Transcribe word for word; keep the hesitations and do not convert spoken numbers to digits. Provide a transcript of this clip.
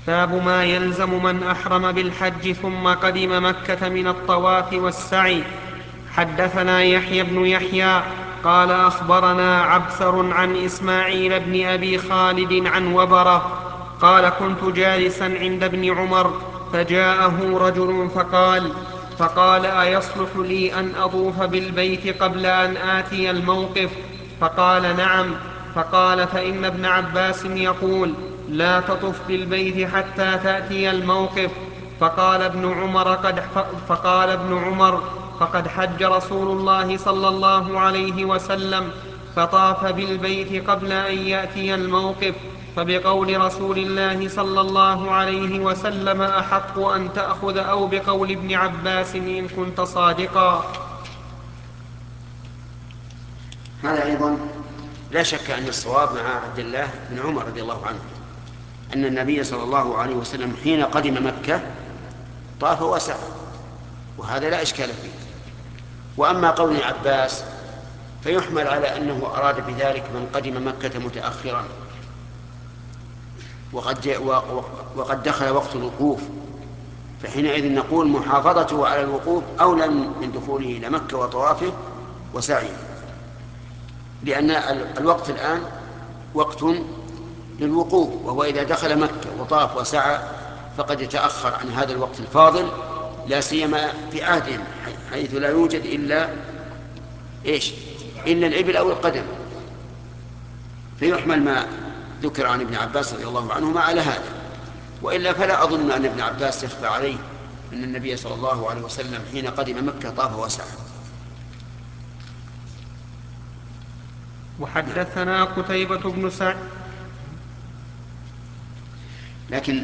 باب ما يلزم من أحرم بالحج ثم قدم مكة من الطواف والسعي. حدثنا يحيى بن يحيى قال أخبرنا عبثر عن إسماعيل بن أبي خالد عن وبرة قال كنت جالسا عند ابن عمر فجاءه رجل فقال فقال أيصلح لي أن أطوف بالبيت قبل أن آتي الموقف؟ فقال نعم. فقال فإن ابن عباس يقول لا تطف بالبيت حتى تأتي الموقف. فقال ابن عمر قد فقال ابن عمر فقد حج رسول الله صلى الله عليه وسلم فطاف بالبيت قبل أن يأتي الموقف، فبقول رسول الله صلى الله عليه وسلم أحق أن تأخذ أو بقول ابن عباس إن كنت صادقا. هذا أيضا لا شك أن الصواب مع عبد الله بن عمر رضي الله عنه أن النبي صلى الله عليه وسلم حين قدم مكة طاف وسعى، وهذا لا إشكال فيه. وأما قول ابن عباس فيحمل على أنه أراد بذلك من قدم مكة متأخرا وقد, وقد دخل وقت الوقوف، فحينئذ نقول محافظته على الوقوف أولى من دخوله إلى مكة وطوافه وسعيه، لأن الوقت الآن وقت للوقوف، وهو إذا دخل مكة وطاف وسعى فقد يتأخر عن هذا الوقت الفاضل، لا سيما في عهدهم حيث لا يوجد إلا إيش إلا الإبل أو القدم. فيحمل ما ذكر عن ابن عباس رضي الله عنهما على هذا، وإلا فلا أظن أن ابن عباس يخفى عليه أن النبي صلى الله عليه وسلم حين قدم مكة طاف وسعى. وحدثنا قتيبة بن سعيد. لكن